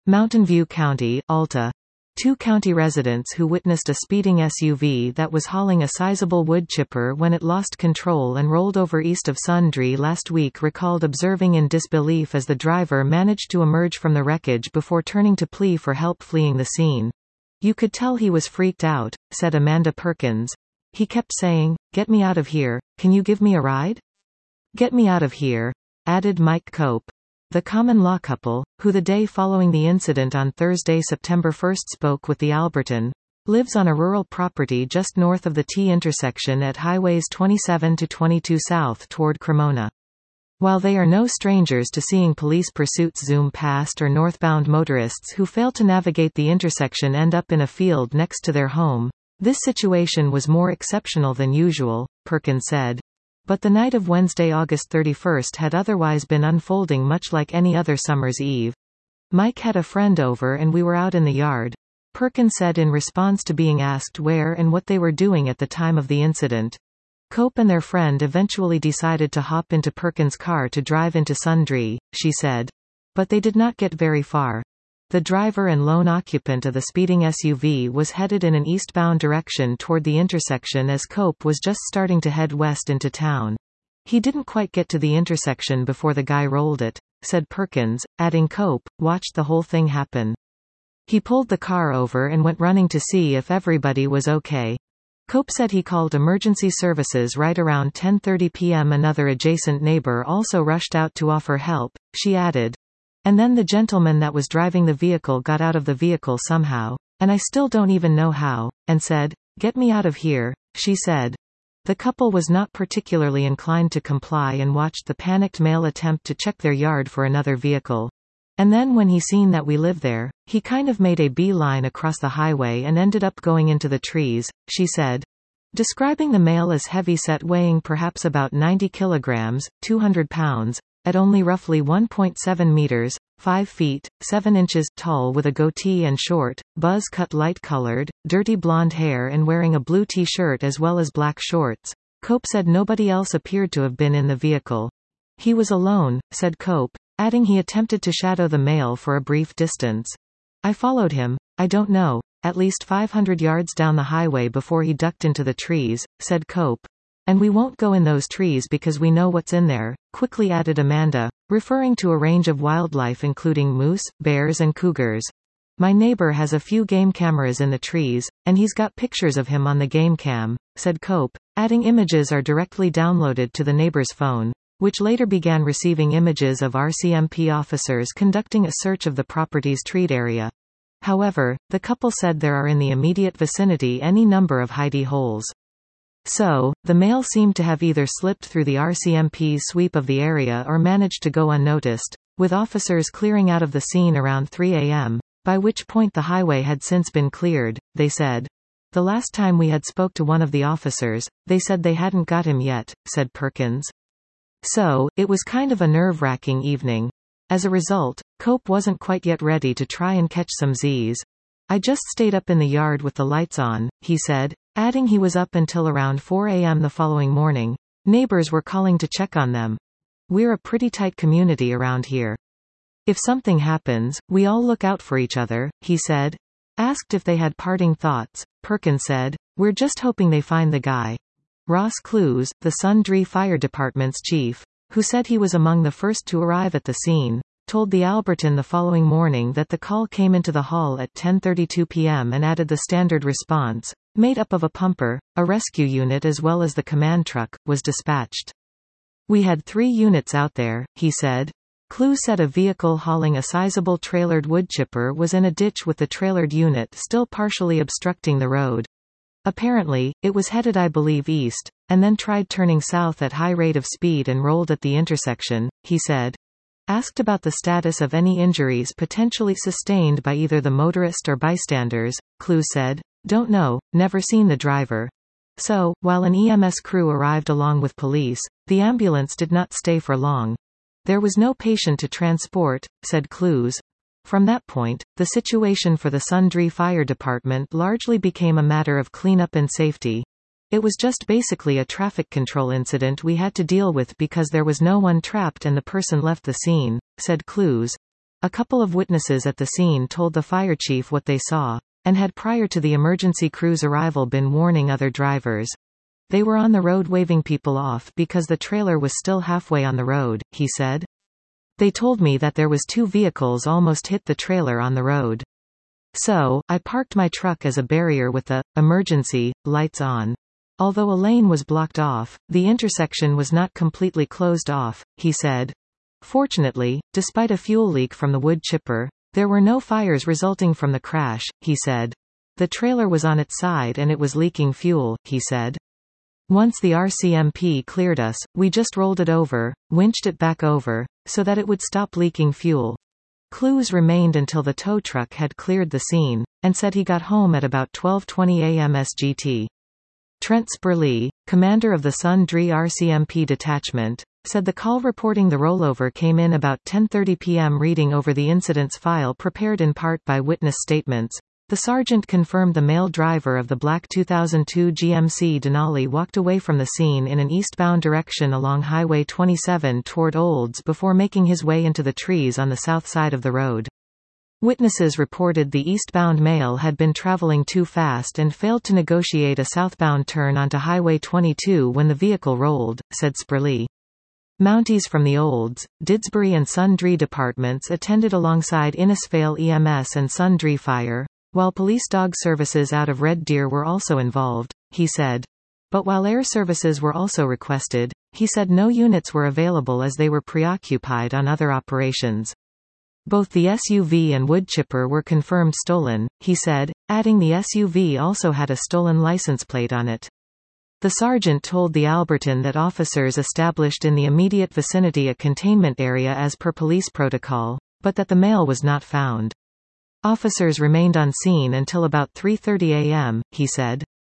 Mountain View County, Alta. Two county residents who witnessed a speeding SUV that was hauling a sizable wood chipper when it lost control and rolled over east of Sundre last week recalled observing in disbelief as the driver managed to emerge from the wreckage before turning to plea for help fleeing the scene. "You could tell he was freaked out," said Amanda Perkins. "He kept saying, 'Get me out of here, can you give me a ride?' Get me out of here," added Mike Cope. The common-law couple, who the day following the incident on Thursday, September 1 spoke with the Alberton, lives on a rural property just north of the T intersection at Highways 27 to 22 south toward Cremona. While they are no strangers to seeing police pursuits zoom past or northbound motorists who fail to navigate the intersection end up in a field next to their home, this situation was more exceptional than usual, Perkins said. But the night of Wednesday, August 31 had otherwise been unfolding much like any other summer's eve. "Mike had a friend over and we were out in the yard," Perkins said in response to being asked where and what they were doing at the time of the incident. Cope and their friend eventually decided to hop into Perkins' car to drive into Sundre, she said. But they did not get very far. The driver and lone occupant of the speeding SUV was headed in an eastbound direction toward the intersection as Cope was just starting to head west into town. "He didn't quite get to the intersection before the guy rolled it," said Perkins, adding Cope watched the whole thing happen. "He pulled the car over and went running to see if everybody was okay." Cope said he called emergency services right around 10:30 p.m. Another adjacent neighbor also rushed out to offer help, she added. "And then the gentleman that was driving the vehicle got out of the vehicle somehow, and I still don't even know how, and said, 'Get me out of here,'" she said. The couple was not particularly inclined to comply and watched the panicked male attempt to check their yard for another vehicle. "And then when he seen that we live there, he kind of made a beeline across the highway and ended up going into the trees," she said. Describing the male as heavy-set, weighing perhaps about 90 kilograms, 200 pounds, at only roughly 1.7 meters, 5 feet, 7 inches, tall with a goatee and short, buzz-cut light-colored, dirty blonde hair and wearing a blue t-shirt as well as black shorts. Cope said nobody else appeared to have been in the vehicle. "He was alone," said Cope, adding he attempted to shadow the male for a brief distance. "I followed him, I don't know, at least 500 yards down the highway before he ducked into the trees," said Cope. "And we won't go in those trees because we know what's in there," quickly added Amanda, referring to a range of wildlife including moose, bears and cougars. "My neighbor has a few game cameras in the trees, and he's got pictures of him on the game cam," said Cope, adding images are directly downloaded to the neighbor's phone, which later began receiving images of RCMP officers conducting a search of the property's treed area. However, the couple said there are in the immediate vicinity any number of hidey holes. So, the male seemed to have either slipped through the RCMP's sweep of the area or managed to go unnoticed, with officers clearing out of the scene around 3 a.m., by which point the highway had since been cleared, they said. "The last time we had spoke to one of the officers, they said they hadn't got him yet," said Perkins. So, it was kind of a nerve-wracking evening. As a result, Cope wasn't quite yet ready to try and catch some Z's. "I just stayed up in the yard with the lights on," he said, adding he was up until around 4 a.m. the following morning. "Neighbors were calling to check on them. We're a pretty tight community around here. If something happens, we all look out for each other," he said. Asked if they had parting thoughts, Perkins said, "We're just hoping they find the guy." Ross Clues, the Sundre Fire Department's chief, who said he was among the first to arrive at the scene, told the Alberton the following morning that the call came into the hall at 10:32 p.m. and added the standard response, made up of a pumper, a rescue unit as well as the command truck, was dispatched. "We had 3 units out there," he said. Clues said a vehicle hauling a sizable trailered wood chipper was in a ditch with the trailered unit still partially obstructing the road. Apparently, it was headed I believe east, and then tried turning south at high rate of speed and rolled at the intersection, he said. Asked about the status of any injuries potentially sustained by either the motorist or bystanders, Clues said, "Don't know, never seen the driver." So, while an EMS crew arrived along with police, the ambulance did not stay for long. "There was no patient to transport," said Clues. From that point, the situation for the Sundre Fire Department largely became a matter of cleanup and safety. "It was just basically a traffic control incident we had to deal with because there was no one trapped and the person left the scene," said Clues. A couple of witnesses at the scene told the fire chief what they saw, and had prior to the emergency crew's arrival been warning other drivers. They were on the road waving people off because the trailer was still halfway on the road, he said. They told me that there was 2 vehicles almost hit the trailer on the road. So, I parked my truck as a barrier with the emergency lights on. Although a lane was blocked off, the intersection was not completely closed off, he said. Fortunately, despite a fuel leak from the wood chipper, there were no fires resulting from the crash, he said. The trailer was on its side and it was leaking fuel, he said. Once the RCMP cleared us, we just rolled it over, winched it back over, so that it would stop leaking fuel. Clues remained until the tow truck had cleared the scene, and said he got home at about 12:20 a.m. SGT. Trent Spurley, commander of the Sundre RCMP detachment, said the call reporting the rollover came in about 10:30 p.m. Reading over the incident's file prepared in part by witness statements, the sergeant confirmed the male driver of the black 2002 GMC Denali walked away from the scene in an eastbound direction along Highway 27 toward Olds before making his way into the trees on the south side of the road. Witnesses reported the eastbound male had been traveling too fast and failed to negotiate a southbound turn onto Highway 22 when the vehicle rolled, said Spurley. Mounties from the Olds, Didsbury and Sundre departments attended alongside Innisfail EMS and Sundre Fire, while police dog services out of Red Deer were also involved, he said. But while air services were also requested, he said no units were available as they were preoccupied on other operations. Both the SUV and wood chipper were confirmed stolen, he said, adding the SUV also had a stolen license plate on it. The sergeant told the Alberton that officers established in the immediate vicinity a containment area as per police protocol, but that the male was not found. Officers remained on scene until about 3:30 a.m., he said.